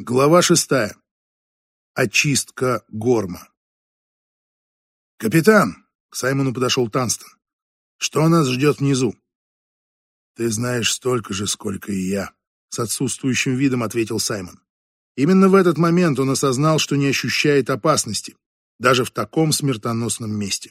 Глава 6. Очистка Горма. «Капитан!» — к Саймону подошел Танстон. «Что нас ждет внизу?» «Ты знаешь столько же, сколько и я», — с отсутствующим видом ответил Саймон. Именно в этот момент он осознал, что не ощущает опасности, даже в таком смертоносном месте.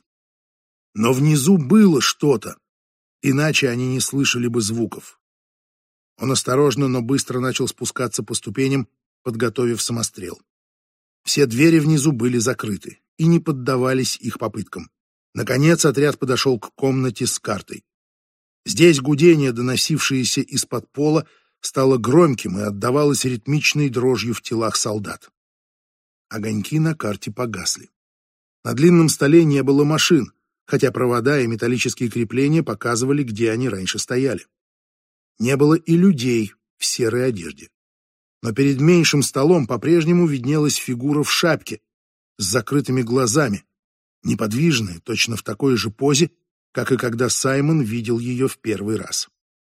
Но внизу было что-то, иначе они не слышали бы звуков. Он осторожно, но быстро начал спускаться по ступеням, подготовив самострел. Все двери внизу были закрыты и не поддавались их попыткам. Наконец отряд подошел к комнате с картой. Здесь гудение, доносившееся из-под пола, стало громким и отдавалось ритмичной дрожью в телах солдат. Огоньки на карте погасли. На длинном столе не было машин, хотя провода и металлические крепления показывали, где они раньше стояли. Не было и людей в серой одежде. Но перед меньшим столом по-прежнему виднелась фигура в шапке с закрытыми глазами, неподвижная, точно в такой же позе, как и когда Саймон видел ее в первый раз.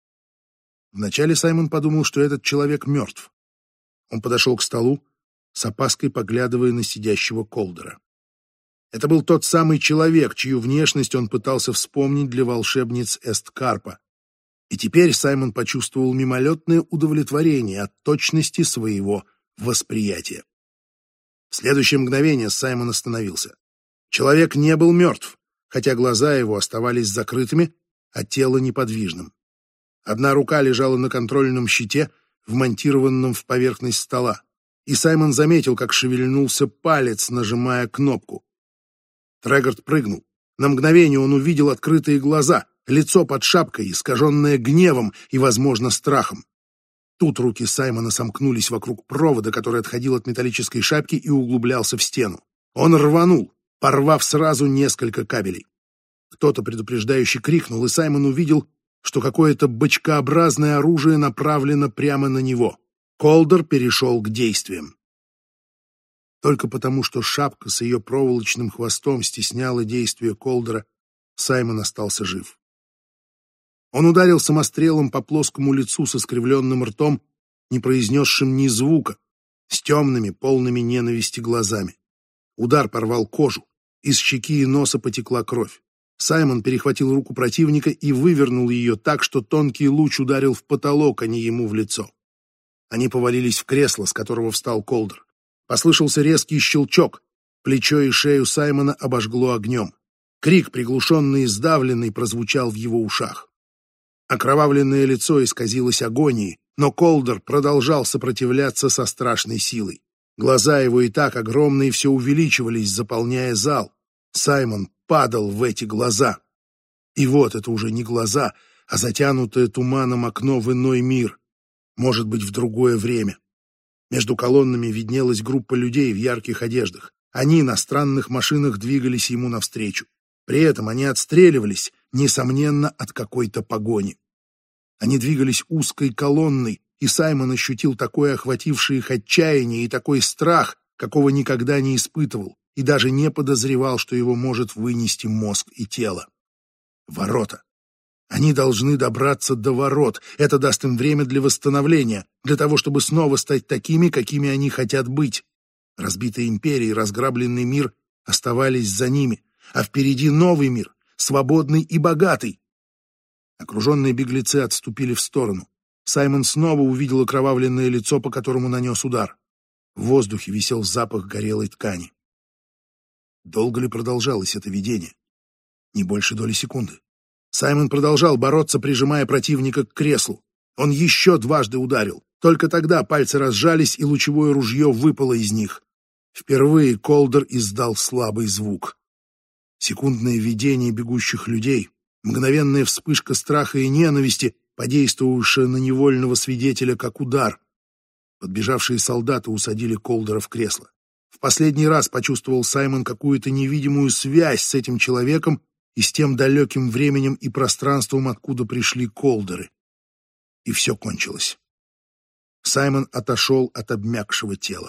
Вначале Саймон подумал, что этот человек мертв. Он подошел к столу, с опаской поглядывая на сидящего Колдера. Это был тот самый человек, чью внешность он пытался вспомнить для волшебниц Эсткарпа. И теперь Саймон почувствовал мимолетное удовлетворение от точности своего восприятия. В следующее мгновение Саймон остановился. Человек не был мертв, хотя глаза его оставались закрытыми, а тело неподвижным. Одна рука лежала на контрольном щите, вмонтированном в поверхность стола, и Саймон заметил, как шевельнулся палец, нажимая кнопку. Трегорд прыгнул. На мгновение он увидел открытые глаза, лицо под шапкой, искаженное гневом и, возможно, страхом. Тут руки Саймона сомкнулись вокруг провода, который отходил от металлической шапки и углублялся в стену. Он рванул, порвав сразу несколько кабелей. Кто-то предупреждающе крикнул, и Саймон увидел, что какое-то бочкообразное оружие направлено прямо на него. Колдер перешел к действиям. Только потому, что шапка с ее проволочным хвостом стесняла действия Колдера, Саймон остался жив. Он ударил самострелом по плоскому лицу с искривленным ртом, не произнесшим ни звука, с темными, полными ненависти глазами. Удар порвал кожу, из щеки и носа потекла кровь. Саймон перехватил руку противника и вывернул ее так, что тонкий луч ударил в потолок, а не ему в лицо. Они повалились в кресло, с которого встал Колдер. Послышался резкий щелчок, плечо и шею Саймона обожгло огнем. Крик, приглушенный и сдавленный, прозвучал в его ушах. Окровавленное лицо исказилось агонией, но Колдер продолжал сопротивляться со страшной силой. Глаза его и так огромные все увеличивались, заполняя зал. Саймон падал в эти глаза. И вот это уже не глаза, а затянутое туманом окно в иной мир. Может быть, в другое время. Между колоннами виднелась группа людей в ярких одеждах. Они на странных машинах двигались ему навстречу. При этом они отстреливались, несомненно, от какой-то погони. Они двигались узкой колонной, и Саймон ощутил такое охватившее их отчаяние и такой страх, какого никогда не испытывал, и даже не подозревал, что его может вынести мозг и тело. Ворота. Они должны добраться до ворот. Это даст им время для восстановления, для того, чтобы снова стать такими, какими они хотят быть. Разбитая империя и разграбленный мир оставались за ними, а впереди новый мир, свободный и богатый. Окруженные беглецы отступили в сторону. Саймон снова увидел окровавленное лицо, по которому нанес удар. В воздухе висел запах горелой ткани. Долго ли продолжалось это видение? Не больше доли секунды. Саймон продолжал бороться, прижимая противника к креслу. Он еще дважды ударил. Только тогда пальцы разжались, и лучевое ружье выпало из них. Впервые Колдер издал слабый звук. Секундное видение бегущих людей, мгновенная вспышка страха и ненависти, подействовавшая на невольного свидетеля как удар. Подбежавшие солдаты усадили Колдера в кресло. В последний раз почувствовал Саймон какую-то невидимую связь с этим человеком и с тем далеким временем и пространством, откуда пришли Колдеры. И все кончилось. Саймон отошел от обмякшего тела.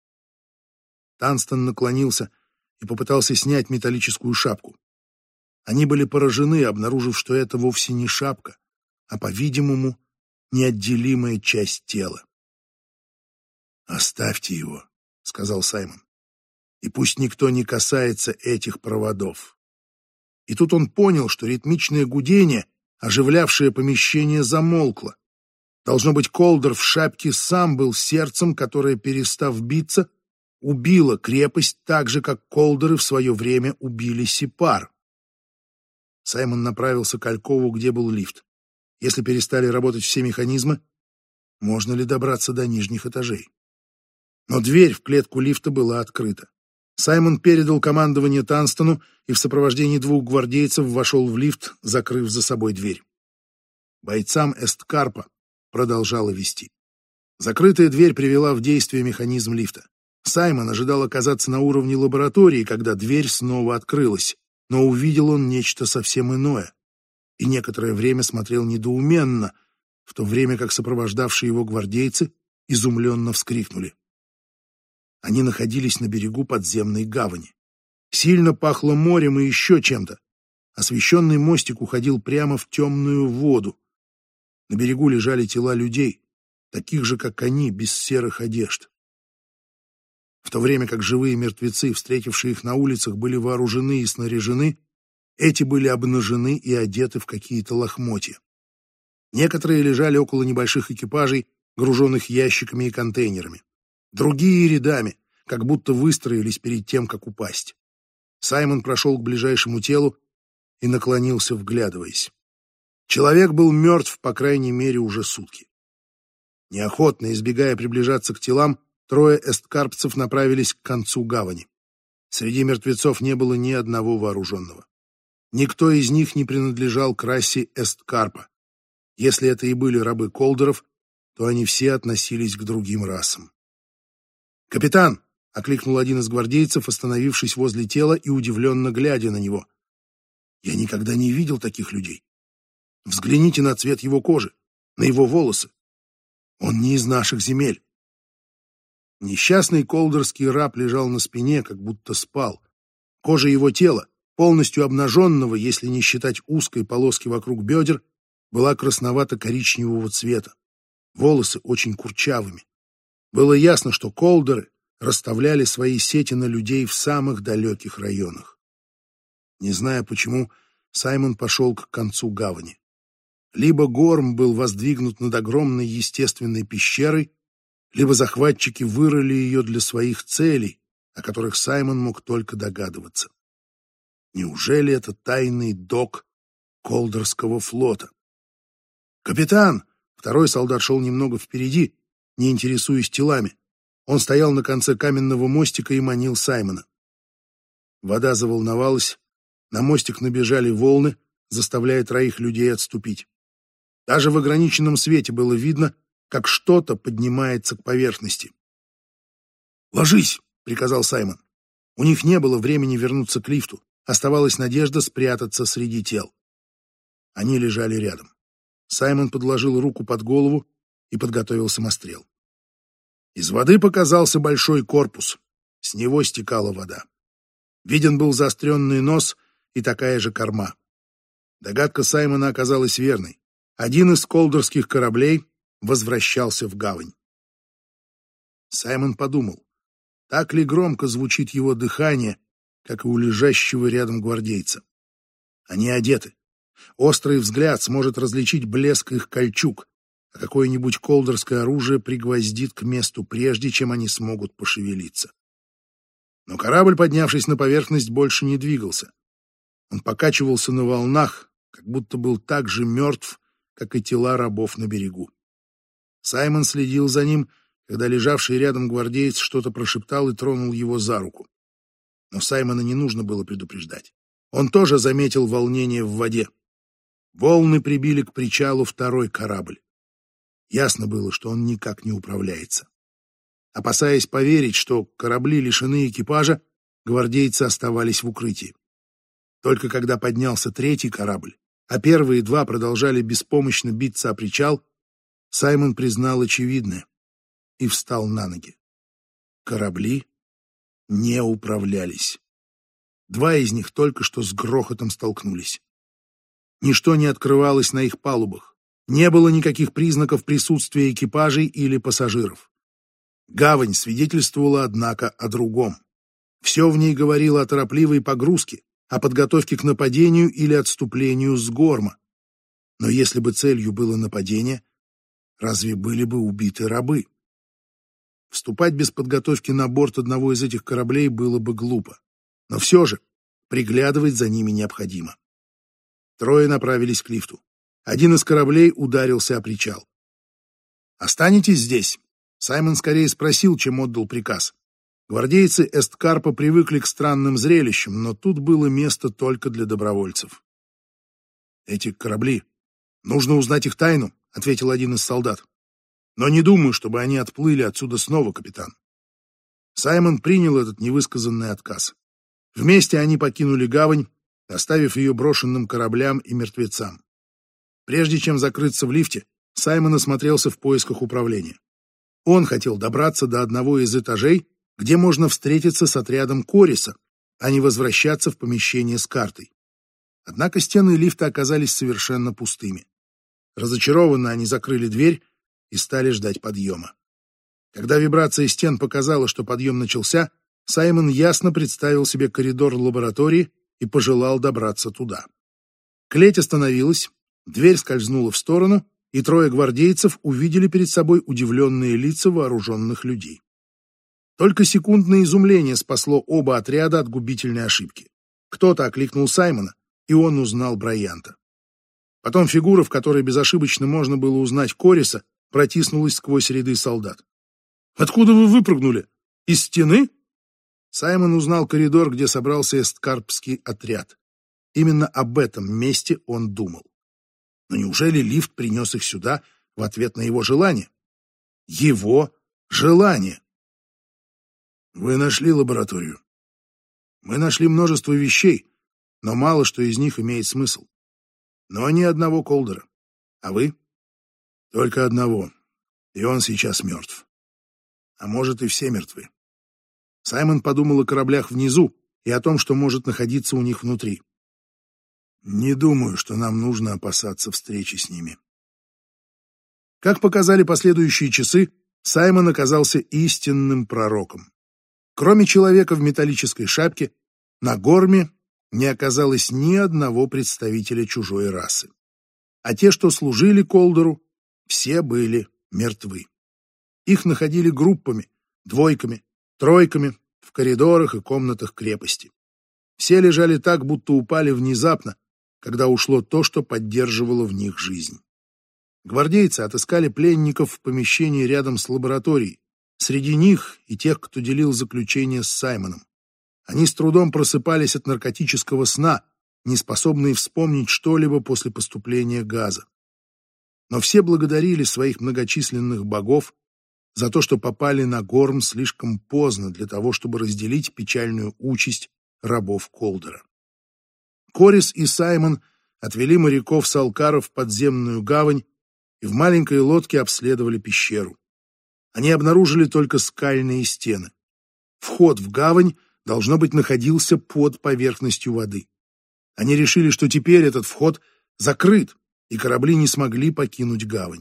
Танстон наклонился и попытался снять металлическую шапку. Они были поражены, обнаружив, что это вовсе не шапка, а, по-видимому, неотделимая часть тела. «Оставьте его», — сказал Саймон. «И пусть никто не касается этих проводов». И тут он понял, что ритмичное гудение, оживлявшее помещение, замолкло. Должно быть, Колдер в шапке сам был сердцем, которое, перестав биться, убило крепость так же, как Колдеры в свое время убили Сипар. Саймон направился к алькову, где был лифт. Если перестали работать все механизмы, можно ли добраться до нижних этажей? Но дверь в клетку лифта была открыта. Саймон передал командование Танстону и в сопровождении 2 гвардейцев вошел в лифт, закрыв за собой дверь. Бойцам Эсткарпа продолжала вести. Закрытая дверь привела в действие механизм лифта. Саймон ожидал оказаться на уровне лаборатории, когда дверь снова открылась, но увидел он нечто совсем иное и некоторое время смотрел недоуменно, в то время как сопровождавшие его гвардейцы изумленно вскрикнули. Они находились на берегу подземной гавани. Сильно пахло морем и еще чем-то. Освещенный мостик уходил прямо в темную воду. На берегу лежали тела людей, таких же, как они, без серых одежд. В то время как живые мертвецы, встретившие их на улицах, были вооружены и снаряжены, эти были обнажены и одеты в какие-то лохмотья. Некоторые лежали около небольших экипажей, груженных ящиками и контейнерами. Другие рядами, как будто выстроились перед тем, как упасть. Саймон прошел к ближайшему телу и наклонился, вглядываясь. Человек был мертв, по крайней мере, уже сутки. Неохотно, избегая приближаться к телам, 3 эсткарпцев направились к концу гавани. Среди мертвецов не было ни одного вооруженного. Никто из них не принадлежал к расе Эсткарпа. Если это и были рабы Колдеров, то они все относились к другим расам. «Капитан!» — окликнул один из гвардейцев, остановившись возле тела и удивленно глядя на него. «Я никогда не видел таких людей. Взгляните на цвет его кожи, на его волосы. Он не из наших земель». Несчастный колдерский раб лежал на спине, как будто спал. Кожа его тела, полностью обнаженного, если не считать узкой полоски вокруг бедер, была красновато-коричневого цвета. Волосы очень курчавыми. Было ясно, что колдеры расставляли свои сети на людей в самых далеких районах. Не зная почему, Саймон пошел к концу гавани. Либо горм был воздвигнут над огромной естественной пещерой, либо захватчики вырыли ее для своих целей, о которых Саймон мог только догадываться. Неужели это тайный док Колдерского флота? «Капитан!» — второй солдат шел немного впереди, не интересуясь телами. Он стоял на конце каменного мостика и манил Саймона. Вода заволновалась, на мостик набежали волны, заставляя 3 людей отступить. Даже в ограниченном свете было видно, как что-то поднимается к поверхности. «Ложись!» — приказал Саймон. У них не было времени вернуться к лифту. Оставалась надежда спрятаться среди тел. Они лежали рядом. Саймон подложил руку под голову и подготовил самострел. Из воды показался большой корпус. С него стекала вода. Виден был заостренный нос и такая же корма. Догадка Саймона оказалась верной. Один из колдерских кораблей возвращался в гавань. Саймон подумал, так ли громко звучит его дыхание, как и у лежащего рядом гвардейца. Они одеты. Острый взгляд сможет различить блеск их кольчуг, а какое-нибудь колдерское оружие пригвоздит к месту, прежде чем они смогут пошевелиться. Но корабль, поднявшись на поверхность, больше не двигался. Он покачивался на волнах, как будто был так же мертв, как и тела рабов на берегу. Саймон следил за ним, когда лежавший рядом гвардеец что-то прошептал и тронул его за руку. Но Саймона не нужно было предупреждать. Он тоже заметил волнение в воде. Волны прибили к причалу 2 корабль. Ясно было, что он никак не управляется. Опасаясь поверить, что корабли лишены экипажа, гвардейцы оставались в укрытии. Только когда поднялся 3 корабль, а первые 2 продолжали беспомощно биться о причал, Саймон признал очевидное и встал на ноги. Корабли не управлялись. 2 из них только что с грохотом столкнулись. Ничто не открывалось на их палубах. Не было никаких признаков присутствия экипажей или пассажиров. Гавань свидетельствовала, однако, о другом. Все в ней говорило о торопливой погрузке, о подготовке к нападению или отступлению с Горма. Но если бы целью было нападение, разве были бы убиты рабы? Вступать без подготовки на борт одного из этих кораблей было бы глупо. Но все же приглядывать за ними необходимо. Трое направились к лифту. Один из кораблей ударился о причал. «Останетесь здесь?» Саймон скорее спросил, чем отдал приказ. Гвардейцы Эсткарпа привыкли к странным зрелищам, но тут было место только для добровольцев. «Эти корабли. Нужно узнать их тайну», — ответил один из солдат. «Но не думаю, чтобы они отплыли отсюда снова, капитан». Саймон принял этот невысказанный отказ. Вместе они покинули гавань, оставив ее брошенным кораблям и мертвецам. Прежде чем закрыться в лифте, Саймон осмотрелся в поисках управления. Он хотел добраться до одного из этажей, где можно встретиться с отрядом Кориса, а не возвращаться в помещение с картой. Однако стены лифта оказались совершенно пустыми. Разочарованно они закрыли дверь и стали ждать подъема. Когда вибрация стен показала, что подъем начался, Саймон ясно представил себе коридор лаборатории и пожелал добраться туда. Клеть остановилась, дверь скользнула в сторону, и трое гвардейцев увидели перед собой удивленные лица вооруженных людей. Только секундное изумление спасло оба отряда от губительной ошибки. Кто-то окликнул Саймона, и он узнал Брайанта. Потом фигура, в которой безошибочно можно было узнать Кориса, протиснулась сквозь ряды солдат. «Откуда вы выпрыгнули? Из стены?» Саймон узнал коридор, где собрался эсткарпский отряд. Именно об этом месте он думал. Но неужели лифт принес их сюда в ответ на его желание? Его желание! «Вы нашли лабораторию?» «Мы нашли множество вещей, но мало что из них имеет смысл. Но ни одного Колдера. А вы?» «Только одного, и он сейчас мертв. А может, и все мертвы». Саймон подумал о кораблях внизу и о том, что может находиться у них внутри. «Не думаю, что нам нужно опасаться встречи с ними». Как показали последующие часы, Саймон оказался истинным пророком. Кроме человека в металлической шапке, на Горме не оказалось ни одного представителя чужой расы. А те, что служили Колдеру, все были мертвы. Их находили группами, двойками, тройками в коридорах и комнатах крепости. Все лежали так, будто упали внезапно, когда ушло то, что поддерживало в них жизнь. Гвардейцы отыскали пленников в помещении рядом с лабораторией. Среди них и тех, кто делил заключение с Саймоном. Они с трудом просыпались от наркотического сна, не способные вспомнить что-либо после поступления газа. Но все благодарили своих многочисленных богов за то, что попали на Горм слишком поздно для того, чтобы разделить печальную участь рабов Колдера. Корис и Саймон отвели моряков-салкаров в подземную гавань и в маленькой лодке обследовали пещеру. Они обнаружили только скальные стены. Вход в гавань, должно быть, находился под поверхностью воды. Они решили, что теперь этот вход закрыт, и корабли не смогли покинуть гавань.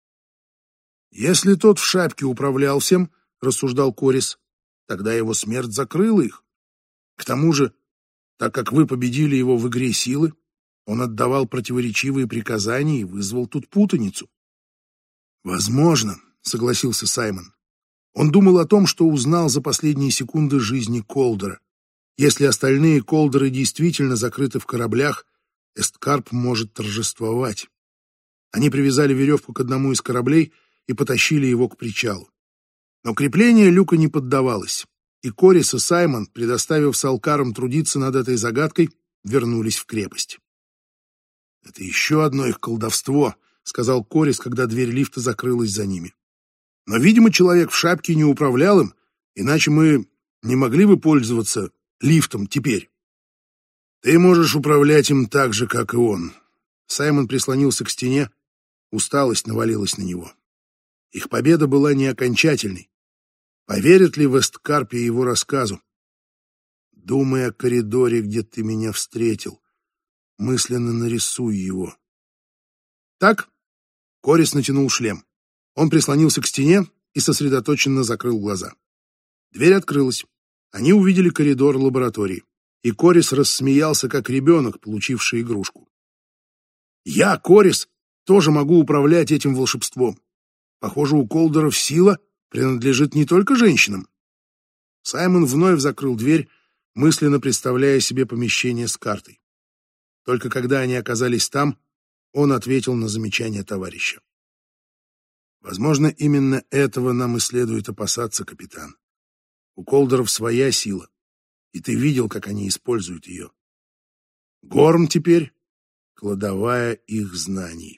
«Если тот в шапке управлял всем, — рассуждал Корис, — тогда его смерть закрыла их. К тому же, так как вы победили его в игре силы, он отдавал противоречивые приказания и вызвал тут путаницу». «Возможно, — согласился Саймон. Он думал о том, что узнал за последние секунды жизни Колдера. Если остальные Колдеры действительно закрыты в кораблях, Эсткарп может торжествовать. Они привязали веревку к одному из кораблей и потащили его к причалу. Но крепление люка не поддавалось, и Корис и Саймон, предоставив салкарам трудиться над этой загадкой, вернулись в крепость. «Это еще одно их колдовство», — сказал Корис, когда дверь лифта закрылась за ними. «Но, видимо, человек в шапке не управлял им, иначе мы не могли бы пользоваться лифтом теперь». «Ты можешь управлять им так же, как и он». Саймон прислонился к стене, усталость навалилась на него. Их победа была не окончательной. Поверят ли в Эсткарпе его рассказу? «Думай о коридоре, где ты меня встретил. Мысленно нарисуй его». Так Корис натянул шлем. Он прислонился к стене и сосредоточенно закрыл глаза. Дверь открылась. Они увидели коридор лаборатории, и Корис рассмеялся, как ребенок, получивший игрушку. «Я, Корис, тоже могу управлять этим волшебством. Похоже, у Колдеров сила принадлежит не только женщинам». Саймон вновь закрыл дверь, мысленно представляя себе помещение с картой. Только когда они оказались там, он ответил на замечание товарища. «Возможно, именно этого нам и следует опасаться, капитан. У Колдеров своя сила, и ты видел, как они используют ее. Горм теперь — кладовая их знаний».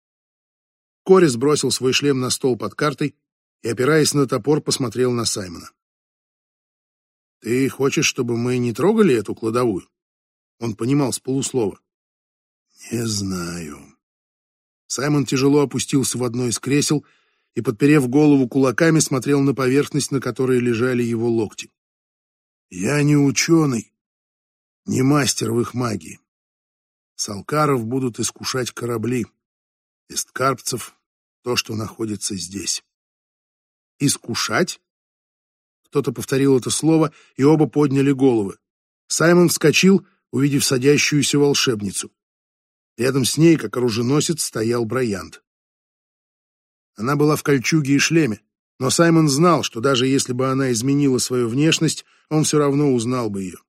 Корис бросил свой шлем на стол под картой и, опираясь на топор, посмотрел на Саймона. «Ты хочешь, чтобы мы не трогали эту кладовую?» Он понимал с полуслова. «Не знаю». Саймон тяжело опустился в одно из кресел и, подперев голову кулаками, смотрел на поверхность, на которой лежали его локти. «Я не ученый, не мастер в их магии. Салкаров будут искушать корабли, эсткарпцев — то, что находится здесь». «Искушать?» Кто-то повторил это слово, и оба подняли головы. Саймон вскочил, увидев садящуюся волшебницу. Рядом с ней, как оруженосец, стоял Брайант. Она была в кольчуге и шлеме, но Саймон знал, что даже если бы она изменила свою внешность, он все равно узнал бы ее.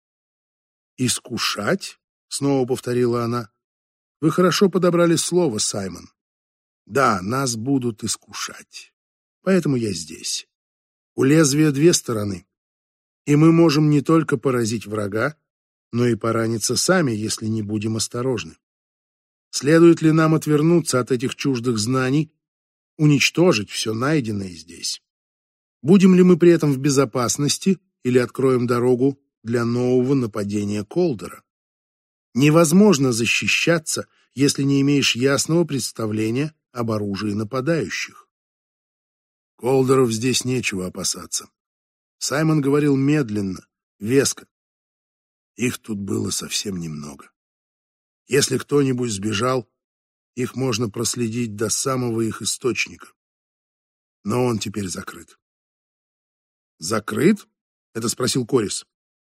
«Искушать?» — снова повторила она. «Вы хорошо подобрали слово, Саймон. Да, нас будут искушать. Поэтому я здесь. У лезвия две стороны, и мы можем не только поразить врага, но и пораниться сами, если не будем осторожны. Следует ли нам отвернуться от этих чуждых знаний, уничтожить все найденное здесь? Будем ли мы при этом в безопасности или откроем дорогу для нового нападения Колдера? Невозможно защищаться, если не имеешь ясного представления об оружии нападающих. Колдеров здесь нечего опасаться. Саймон говорил медленно, веско. Их тут было совсем немного. Если кто-нибудь сбежал, их можно проследить до самого их источника. Но он теперь закрыт. «Закрыт?» — это спросил Корис.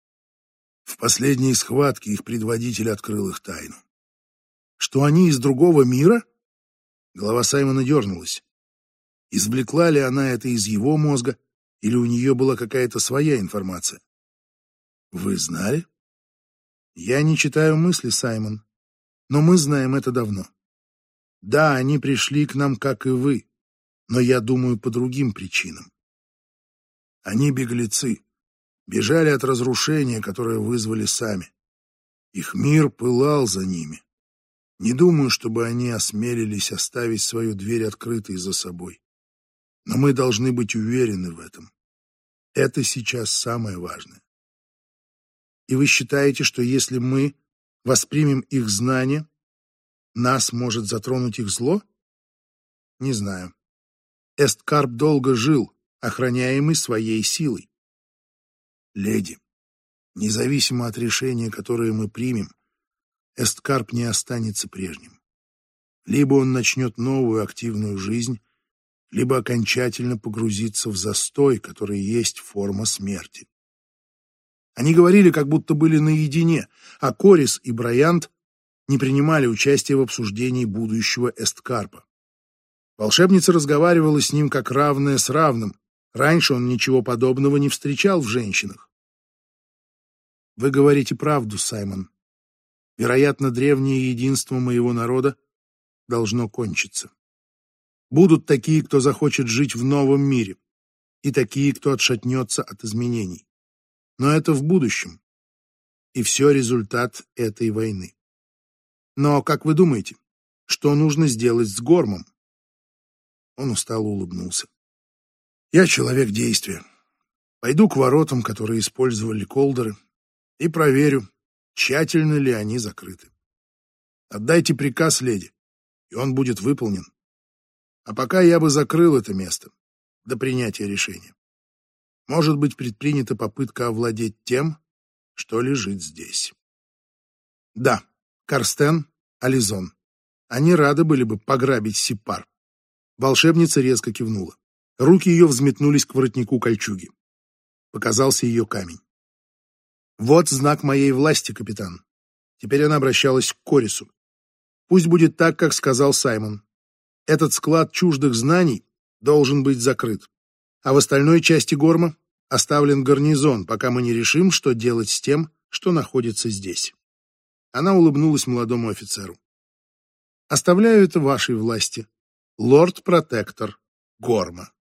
В последней схватке их предводитель открыл их тайну. Что они из другого мира? Голова Саймона дернулась. Извлекла ли она это из его мозга, или у нее была какая-то своя информация? Вы знали? Я не читаю мысли, Саймон, но мы знаем это давно. Да, они пришли к нам, как и вы, но я думаю по другим причинам. Они беглецы, бежали от разрушения, которое вызвали сами. Их мир пылал за ними. Не думаю, чтобы они осмелились оставить свою дверь открытой за собой. Но мы должны быть уверены в этом. Это сейчас самое важное. И вы считаете, что если мы воспримем их знания, нас может затронуть их зло? Не знаю. Эсткарп долго жил, охраняемый своей силой. Леди, независимо от решения, которое мы примем, Эсткарп не останется прежним. Либо он начнет новую активную жизнь, либо окончательно погрузиться в застой, который есть форма смерти. Они говорили, как будто были наедине, а Корис и Брайант не принимали участия в обсуждении будущего Эсткарпа. Волшебница разговаривала с ним как равная с равным. Раньше он ничего подобного не встречал в женщинах. Вы говорите правду, Саймон. Вероятно, древнее единство моего народа должно кончиться. Будут такие, кто захочет жить в новом мире, и такие, кто отшатнется от изменений. Но это в будущем. И все результат этой войны. Но, как вы думаете, что нужно сделать с Гормом? Он устало улыбнулся. Я человек действия. Пойду к воротам, которые использовали колдеры, и проверю, тщательно ли они закрыты. Отдайте приказ, леди, и он будет выполнен. А пока я бы закрыл это место до принятия решения. Может быть, предпринята попытка овладеть тем, что лежит здесь. Да, Карстен, Ализон. Они рады были бы пограбить Сипар. Волшебница резко кивнула. Руки ее взметнулись к воротнику кольчуги. Показался ее камень. «Вот знак моей власти, капитан». Теперь она обращалась к Корису. «Пусть будет так, как сказал Саймон. Этот склад чуждых знаний должен быть закрыт, а в остальной части Горма оставлен гарнизон, пока мы не решим, что делать с тем, что находится здесь». Она улыбнулась молодому офицеру. «Оставляю это вашей власти, лорд-протектор Горма».